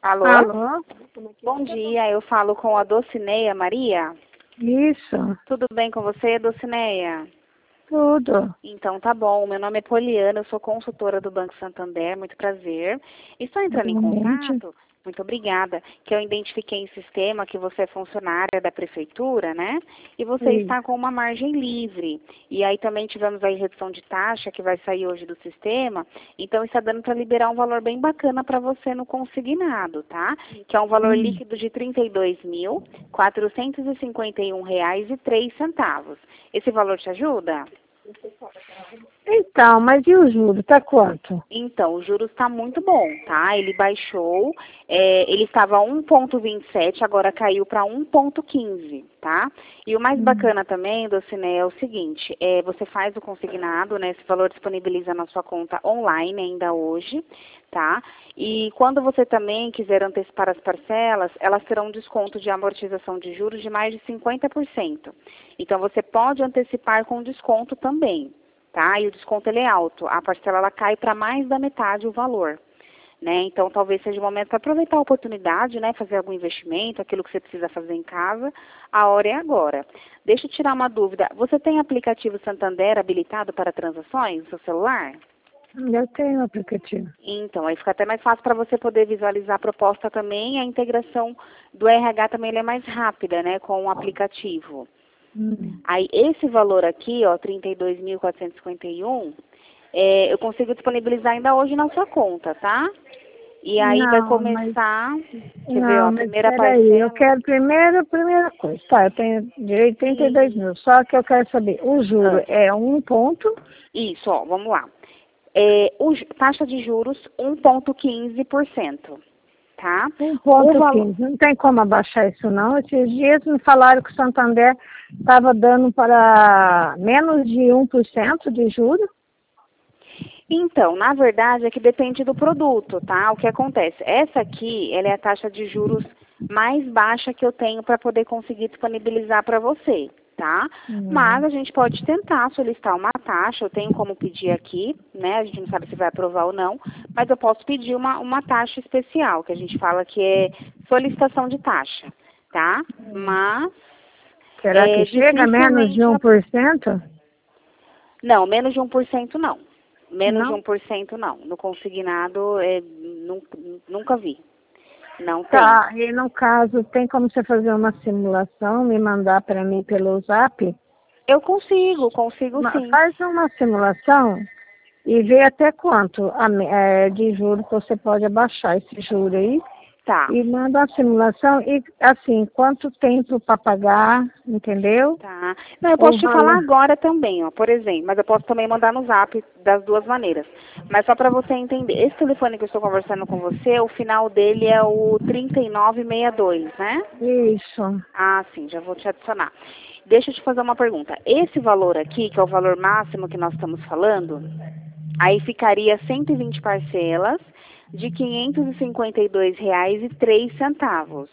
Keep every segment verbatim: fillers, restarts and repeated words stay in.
Alô? Alô? Bom dia, eu falo com a Docineia Maria. Isso, Tudo bem com você, Docineia? tudo. Então tá bom, meu nome é Poliana, eu sou consultora do Banco Santander, muito prazer. Estou entrando em Igualmente. contato, muito obrigada, que eu identifiquei em sistema que você é funcionária da prefeitura, né? E você Isso. está com uma margem livre. E aí também tivemos aí redução de taxa que vai sair hoje do sistema, então está dando para liberar um valor bem bacana para você no consignado, tá? Que é um valor Hum. líquido de trinta e dois mil, quatrocentos e cinquenta e um reais e três centavos. Esse valor te ajuda? Então, mas e o juro? Tá quanto? Então, o juros está muito bom, tá? Ele baixou, é, ele estava um vírgula vinte e sete, agora caiu para um vírgula quinze, tá? E o mais Hum. bacana também, Docine, é o seguinte, é, você faz o consignado, né? Esse valor disponibiliza na sua conta online ainda hoje, tá? E quando você também quiser antecipar as parcelas, elas terão um desconto de amortização de juros de mais de cinquenta por cento. Então, você pode antecipar com desconto também. Tá? E o desconto ele é alto, a parcela ela cai para mais da metade o valor, né? Então talvez seja o momento para aproveitar a oportunidade, né? Fazer algum investimento, aquilo que você precisa fazer em casa, a hora é agora. Deixa eu tirar uma dúvida, você tem aplicativo Santander habilitado para transações no seu celular? Eu tenho o aplicativo. Então, aí fica até mais fácil para você poder visualizar a proposta também, a integração do R H também ele é mais rápida, né? Com o aplicativo. Hum. Aí, esse valor aqui, ó, trinta e dois mil quatrocentos e cinquenta e um, é, eu consigo disponibilizar ainda hoje na sua conta, tá? E aí vai Não, mas... começar, quer ver, ó, Não, a mas primeira peraí, eu parcela. quero primeiro, primeira coisa. Tá, eu tenho direito a trinta e dois mil, só que eu quero saber, o juro Ah, é um ponto? isso, ó, vamos lá. É, o, ju- taxa de juros um vírgula quinze por cento, tá? um O ponto valor... quinze. Não tem como abaixar isso não. Esses dias me falaram que o Santander estava dando para menos de um por cento de juros. Então, na verdade, é que depende do produto, tá? O que acontece? Essa aqui, ela é a taxa de juros mais baixa que eu tenho para poder conseguir disponibilizar para você, tá? Hum. Mas a gente pode tentar solicitar uma taxa, eu tenho como pedir aqui, né? A gente não sabe se vai aprovar ou não, mas eu posso pedir uma, uma taxa especial, que a gente fala que é solicitação de taxa, tá? Mas, Será que é, chega a menos de dificilmente... um por cento? Não, menos de um por cento não. Menos de Não? um por cento não. No consignado, é, nunca, nunca vi. Não tem. Tá, e no caso, tem como você fazer uma simulação, me mandar para mim pelo zap? Eu consigo, consigo Ma- sim. Faz uma simulação e vê até quanto a me- é, de juros você pode abaixar esse juro aí. Tá, E manda a simulação e, assim, quanto tempo para pagar, entendeu? tá. Não, eu O posso te falar valor. agora também, ó, por exemplo, mas eu posso também mandar no zap das duas maneiras. Mas só para você entender, esse telefone que eu estou conversando com você, o final dele é o trinta e nove sessenta e dois, né? Isso. Ah, sim, já vou te adicionar. Deixa eu te fazer uma pergunta. Esse valor aqui, que é o valor máximo que nós estamos falando, aí ficaria cento e vinte parcelas de quinhentos e cinquenta e dois reais e três centavos,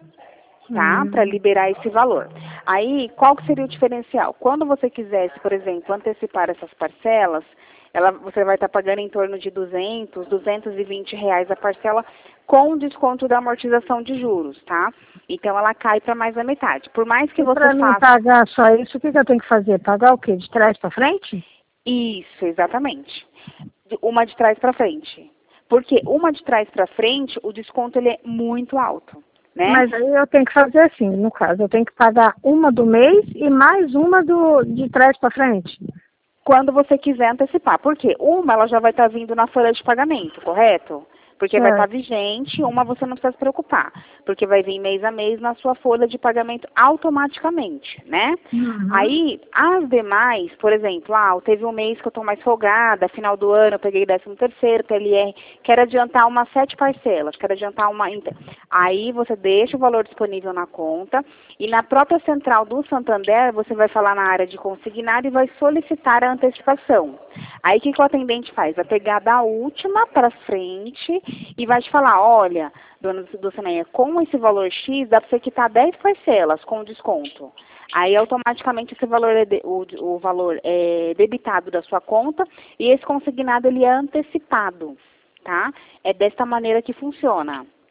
tá? Para Hum. liberar esse valor. Aí, qual que seria o diferencial? Quando você quisesse, por exemplo, antecipar essas parcelas, ela, você vai estar pagando em torno de duzentos, duzentos e vinte reais a parcela com desconto da amortização de juros, tá? Então, ela cai para mais da metade. Por mais que E você para mim faça... pagar só isso, o que, que eu tenho que fazer? Pagar o quê? De trás para frente? Isso, exatamente. De- Uma de trás para frente. Porque uma de trás para frente, o desconto ele é muito alto, né? Mas aí eu tenho que fazer assim, no caso, eu tenho que pagar uma do mês e mais uma do, de trás para frente. Quando você quiser antecipar. Por quê? Uma, ela já vai estar vindo na folha de pagamento, correto? Porque vai estar Certo. vigente, uma você não precisa se preocupar, porque vai vir mês a mês na sua folha de pagamento automaticamente, né? Uhum. Aí, as demais, por exemplo, ah, teve um mês que eu estou mais folgada, final do ano eu peguei décimo terceiro, P L R, quero adiantar umas sete parcelas, quero adiantar uma... inte- Aí você deixa o valor disponível na conta e na própria central do Santander você vai falar na área de consignar e vai solicitar a antecipação. Aí o que, que o atendente faz? Vai pegar da última para frente e vai te falar, olha, dona Dulcineia, com esse valor X dá para você quitar dez parcelas com desconto. Aí automaticamente esse valor é de- o, o valor é debitado da sua conta e esse consignado ele é antecipado, tá? É desta maneira que funciona.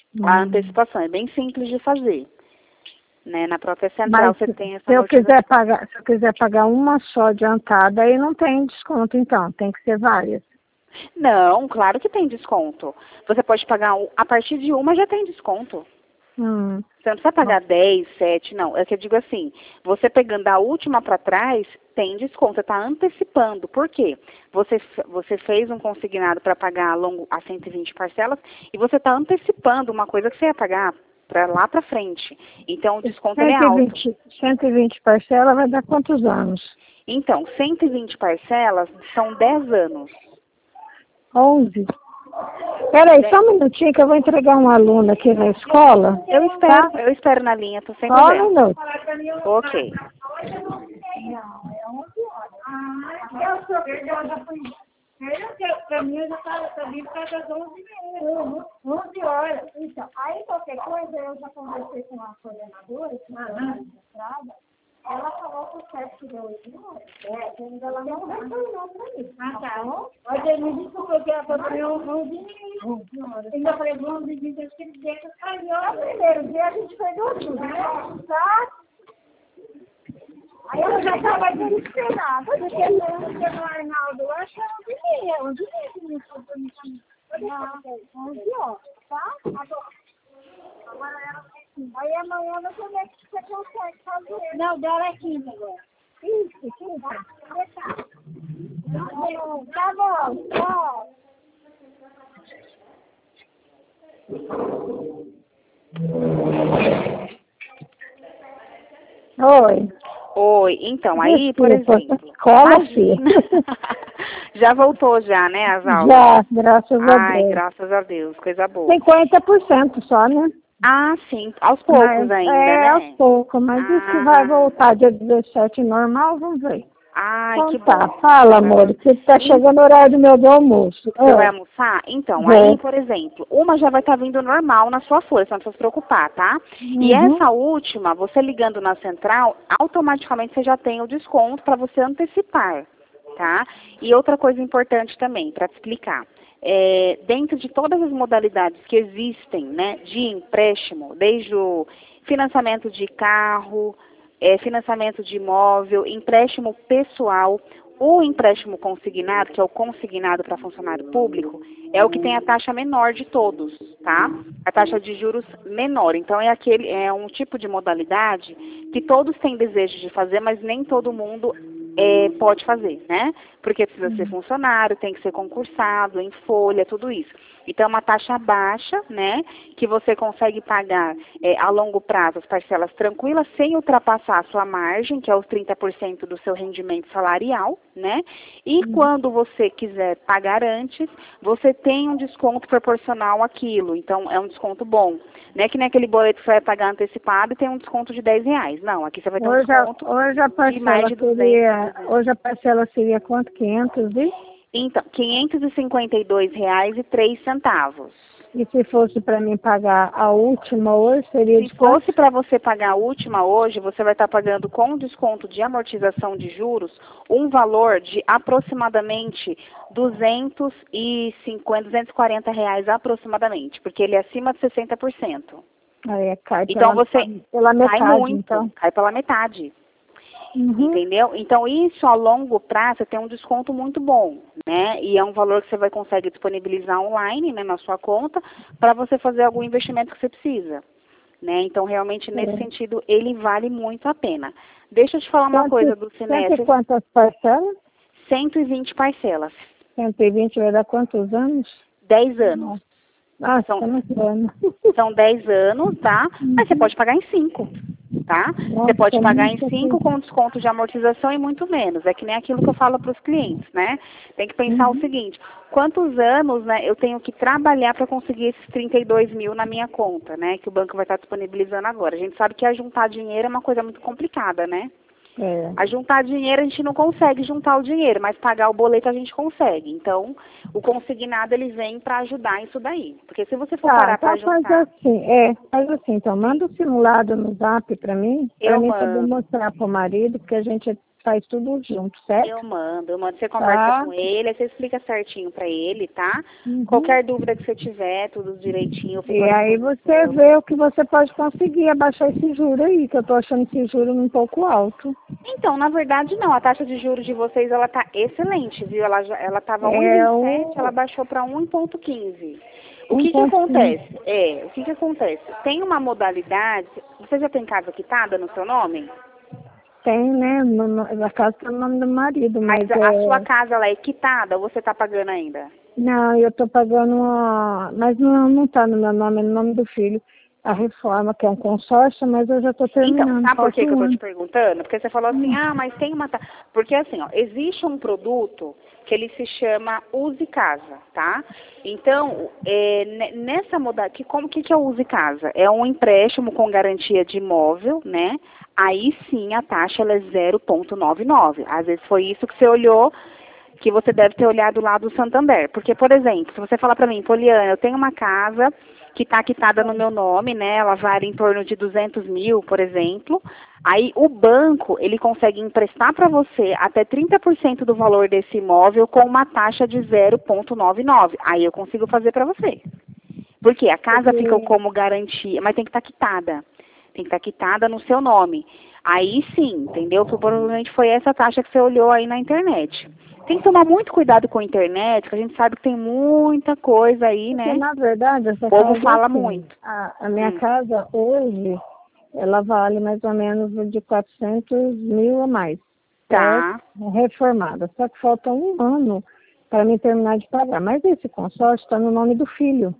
A Hum. antecipação é bem simples de fazer. Né? Na própria central Mas você se tem essa se eu notificação. quiser pagar, se eu quiser pagar uma só adiantada, aí não tem desconto, então, tem que ser várias. Não, claro que tem desconto. Você pode pagar, um- a partir de uma já tem desconto. Hum. Você não precisa pagar dez, sete, não. É que eu digo assim, você pegando a última para trás, tem desconto. Você está antecipando. Por quê? Você, f- você fez um consignado para pagar a, longo, a cento e vinte parcelas e você está antecipando uma coisa que você ia pagar para lá para frente. Então, o desconto ele é alto. cento e vinte, cento e vinte parcelas vai dar quantos anos? Então, cento e vinte parcelas são dez anos. onze. Peraí, só um minutinho que eu vou entregar um aluno aqui na escola. Eu espero, Tá? eu espero na linha, tô sem Só um problema. minuto. Ok. Eu sou eu já fui. Para mim, eu já estava sabendo que era das onze onze horas. Então, aí qualquer coisa, eu já conversei com a coordenadora, que era na estrada, ela falou que o chefe deu oito horas. É, que ainda ela não retornou para mim. Ah, tá. Olha, me desculpa, porque ela falou para mim onze e horas. Ainda falei onze e vinte, acho que ele deixa sair. No primeiro dia, a gente pegou tudo, né? Tá? Aí eu já estava desesperada, porque eu no Arnaldo, eu acho que era onze e meia, onze e meia que me falou para mim também. Não, onze horas, tá? Agora, agora era assim. Aí amanhã eu não sei como é que você consegue fazer. Não, dela é quinta agora. Isso, quinta. Tá, tá bom, tchau. Oi. Oi, então, aí, por Desculpa, exemplo... escola, Imagina. Já voltou já, né, as aulas? Já, graças a Ai, Deus. graças a Deus, coisa boa. cinquenta por cento só, né? Ah, sim, aos poucos Mas, ainda, é, né? aos poucos, mas Ah. isso que vai voltar dia dezessete normal, vamos ver. Ai, Então que tá, bom. fala, amor, que tá chegando o horário do meu do almoço. Você vai Ah, almoçar? Então, vou. aí, por exemplo, uma já vai estar vindo normal na sua folha, você não precisa se preocupar, tá? E Uhum. essa última, você ligando na central, automaticamente você já tem o desconto para você antecipar, tá? E outra coisa importante também, para te explicar. É, dentro de todas as modalidades que existem, né, de empréstimo, desde o financiamento de carro, é, financiamento de imóvel, empréstimo pessoal, o empréstimo consignado, que é o consignado para funcionário público, é o que tem a taxa menor de todos, tá? A taxa de juros menor. Então, é aquele, é um tipo de modalidade que todos têm desejo de fazer, mas nem todo mundo é, pode fazer, né? Porque precisa ser funcionário, tem que ser concursado, em folha, tudo isso. Então, é uma taxa baixa, né? Que você consegue pagar é, a longo prazo as parcelas tranquilas, sem ultrapassar a sua margem, que é os trinta por cento do seu rendimento salarial, né? E Uhum. quando você quiser pagar antes, você tem um desconto proporcional àquilo. Então, é um desconto bom. Não é que nem aquele boleto que você vai pagar antecipado e tem um desconto de dez reais. Não, aqui você vai ter um Hoje, a- desconto hoje a de mais parcela de duzentos. seria, hoje a parcela seria quanto? quinhentos e? Então, quinhentos e cinquenta e dois reais e três centavos. E se fosse para mim pagar a última hoje, seria Se de quanto? fosse para você pagar a última hoje, você vai estar pagando com desconto de amortização de juros um valor de aproximadamente duzentos e cinquenta, duzentos e quarenta reais aproximadamente, porque ele é acima de sessenta por cento. Aí cai Então pela, você pela cai metade, muito, então. cai pela metade. Uhum. Entendeu? Então, isso a longo prazo tem um desconto muito bom, né? E é um valor que você vai conseguir disponibilizar online, né, na sua conta, para você fazer algum investimento que você precisa, né? Então, realmente, nesse É. sentido, ele vale muito a pena. Deixa eu te falar uma Cento- coisa do Cento e Cinese, quantas parcelas? cento e vinte parcelas, cento e vinte vai dar quantos anos? dez anos. Ah, São- tá muito ano. São dez anos, tá? Mas você pode pagar em cinco, tá? Você pode Nossa, pagar em muito cinco com desconto de amortização e muito menos. É que nem aquilo que eu falo para os clientes, né? Tem que pensar Uhum. o seguinte, quantos anos, né, eu tenho que trabalhar para conseguir esses trinta e dois mil na minha conta, né? Que o banco vai estar disponibilizando agora. A gente sabe que a juntar dinheiro é uma coisa muito complicada, né? É. A juntar dinheiro a gente não consegue juntar o dinheiro, mas pagar o boleto a gente consegue. Então, o consignado ele vem para ajudar isso daí. Porque se você for Tá, parar para então faz juntar, assim, é, faz assim, então manda o simulado no zap para mim, para eu mim poder mando. mostrar para o marido, porque a gente faz tudo junto, certo? Eu mando, eu mando. Você conversa Tá. com ele, aí você explica certinho pra ele, tá? Uhum. Qualquer dúvida que você tiver, tudo direitinho, eu fico E à aí você disposição. vê o que você pode conseguir abaixar esse juro aí, que eu tô achando esse juro um pouco alto. Então, na verdade, não. A taxa de juros de vocês, ela tá excelente, viu? Ela já, ela tava É um vírgula vinte e sete, o ela baixou para um vírgula quinze. O um que que ponto cinco. acontece? É, o que que acontece? Tem uma modalidade, você já tem casa quitada no seu nome? Tem, né? No, no, a casa tá no nome do marido, Mas mas a, a sua é. casa, ela é quitada ou você tá pagando ainda? Não, eu tô pagando uma. Mas não, não tá no meu nome, é no nome do filho. A reforma, que é um consórcio, mas eu já tô Então, terminando. sabe por Falta que que eu um tô te ano. perguntando? Porque você falou assim, ah, mas tem uma... ta- Porque assim, ó, existe um produto que ele se chama Use Casa, tá? Então, é, ne- nessa modalidade, que, como que que é o Use Casa? É um empréstimo com garantia de imóvel, né? Aí sim a taxa ela é zero vírgula noventa e nove. Às vezes foi isso que você olhou, que você deve ter olhado lá do Santander. Porque, por exemplo, se você falar para mim, Poliana, eu tenho uma casa que está quitada no meu nome, né? Ela vale em torno de duzentos mil, por exemplo. Aí o banco, ele consegue emprestar para você até trinta por cento do valor desse imóvel com uma taxa de zero vírgula noventa e nove. Aí eu consigo fazer para você. Porque a casa fica Porque como garantia, mas tem que estar quitada. Tem que estar quitada no seu nome. Aí sim, entendeu? Provavelmente foi essa taxa que você olhou aí na internet. Tem que tomar muito cuidado com a internet, que a gente sabe que tem muita coisa aí, Porque, né? na verdade, essa O povo casa, fala assim, muito. a, a minha Hum. casa hoje, ela vale mais ou menos de quatrocentos mil a mais, certo? Tá. Reformada. Só que falta um ano para mim terminar de pagar. Mas esse consórcio está no nome do filho,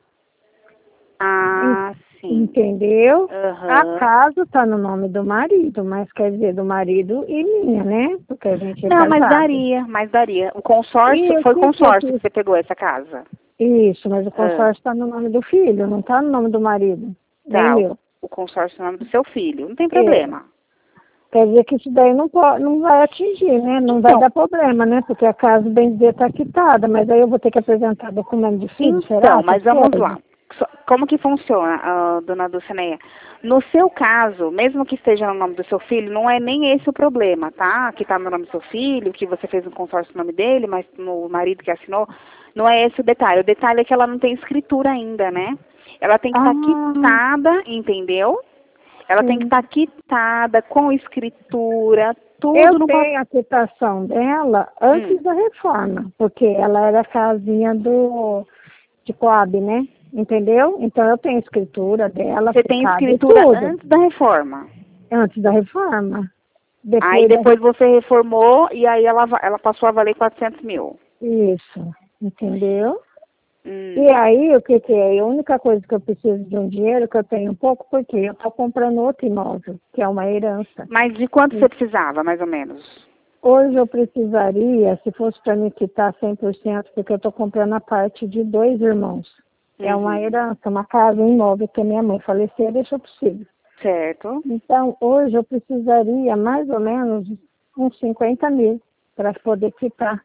Ah, sim. entendeu? A Aham. casa está no nome do marido, mas quer dizer do marido e minha, né? Porque a gente é Não, mas casado. daria, mas daria. O consórcio, E o foi que que eu consórcio que fiz? você pegou essa casa. Isso, mas o Ah, consórcio está no nome do filho, não está no nome do marido, nem tá, o, meu. o consórcio é o nome do seu filho. Não tem É. problema. Quer dizer que isso daí não, pode, não vai atingir, né? Não vai Então, dar problema, né? Porque a casa, bem dizer, está quitada, mas aí eu vou ter que apresentar documento de filho, será? Então, mas Essas vamos coisas? lá. So- Como que funciona, ah, dona Dulcineia? No seu caso, mesmo que esteja no nome do seu filho, não é nem esse o problema, tá? Que está no nome do seu filho, que você fez um consórcio no nome dele, mas no marido que assinou, não é esse o detalhe. O detalhe é que ela não tem escritura ainda, né? Ela tem que estar Ah, quitada, entendeu? Ela tem que sim. estar quitada, com escritura, Eu tudo no papel. tenho a quitação dela Hum. antes da reforma, porque ela era a casinha do, de Coab, né? Entendeu? Então eu tenho a escritura dela, Você tem ficada e escritura tudo, antes da reforma. antes da reforma. Aí Depois da depois você reformou e aí ela, va- ela passou a valer quatrocentos mil. Isso, entendeu? Hum. E aí, o que que é? A única coisa que eu preciso de um dinheiro, que eu tenho um pouco, porque eu estou comprando outro imóvel, que é uma herança. Mas de quanto você precisava, mais ou menos? Hoje eu precisaria, se fosse para me quitar cem por cento, porque eu estou comprando a parte de dois irmãos. É uma Uhum. herança, uma casa, um imóvel que a minha mãe faleceu e deixou para os filhos. Certo. Então, hoje eu precisaria mais ou menos uns cinquenta mil para poder quitar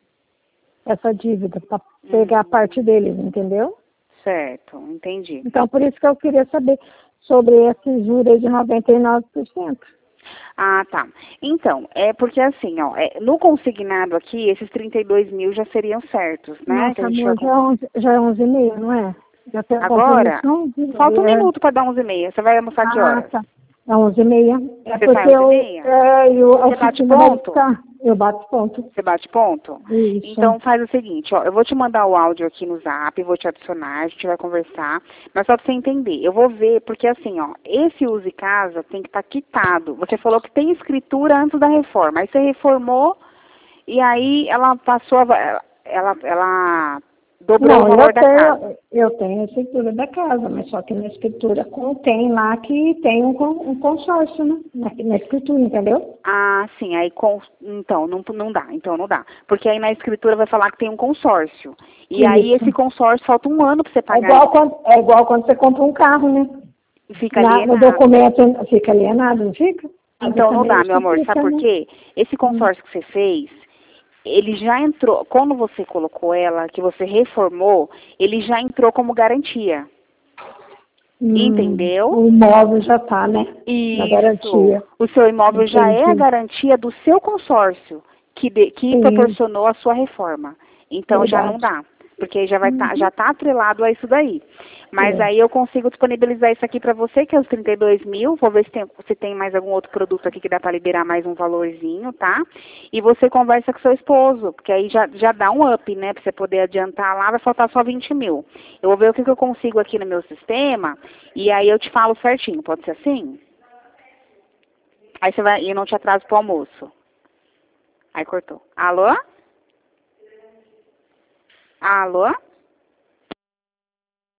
essa dívida, para pegar a parte Uhum. deles, entendeu? Certo, entendi. Então, por isso que eu queria saber sobre esse juros de noventa e nove por cento. Ah, tá. Então, é porque assim, ó, é, no consignado aqui, esses trinta e dois mil já seriam certos, né? Que a Nossa, gente vai amor, já com- é onze, já é onze e meia, não é? Já tem um compromisso Agora, onze e falta um meia. minuto para dar onze e meia. Você vai almoçar que Ah, horas? tá. É onze e meia. É Você sai porque onze e eu, meia? é, eu, a Você bate oficina vai ponto? estar. Eu bato ponto. Você bate ponto? Isso. Então faz o seguinte, ó, eu vou te mandar o áudio aqui no Zap, vou te adicionar, a gente vai conversar, mas só pra você entender, eu vou ver, porque assim, ó, esse Use Casa tem que estar quitado. Você falou que tem escritura antes da reforma, aí você reformou e aí ela passou, a, va- ela, ela dobrou o Não, valor eu da casa. tenho, eu tenho a escritura da casa, mas só que na escritura contém lá que tem um, con- um consórcio, né? Na, na escritura, entendeu? Ah, sim, aí com, então, não, não dá, então não dá. Porque aí na escritura vai falar que tem um consórcio. E aí Isso. esse consórcio falta um ano pra você É pagar igual, ele. quando, é igual quando você compra um carro, né? E fica Na, no alienado. documento fica alienado, não fica? Aqui Então não também dá, acho meu que amor. Sabe fica, por né? quê? Esse Hum. consórcio que você fez, ele já entrou, quando você colocou ela, que você reformou, ele já entrou como garantia. Hum, Entendeu? O imóvel já está, né? Isso. Na garantia. O seu imóvel já é a Entendi. garantia do seu consórcio, que, de, que Sim. proporcionou a sua reforma. Então já não Verdade. dá, porque já vai tá, Uhum. já está atrelado a isso daí. Mas É. aí eu consigo disponibilizar isso aqui para você, que é os trinta e dois mil. Vou ver se tem, se tem mais algum outro produto aqui que dá para liberar mais um valorzinho, tá? E você conversa com seu esposo, porque aí já, já dá um up, né? Para você poder adiantar lá, vai faltar só vinte mil. Eu vou ver o que, que eu consigo aqui no meu sistema e aí eu te falo certinho. Pode ser assim? Aí você vai, e não te atraso pro almoço. Aí cortou. Alô? Alô?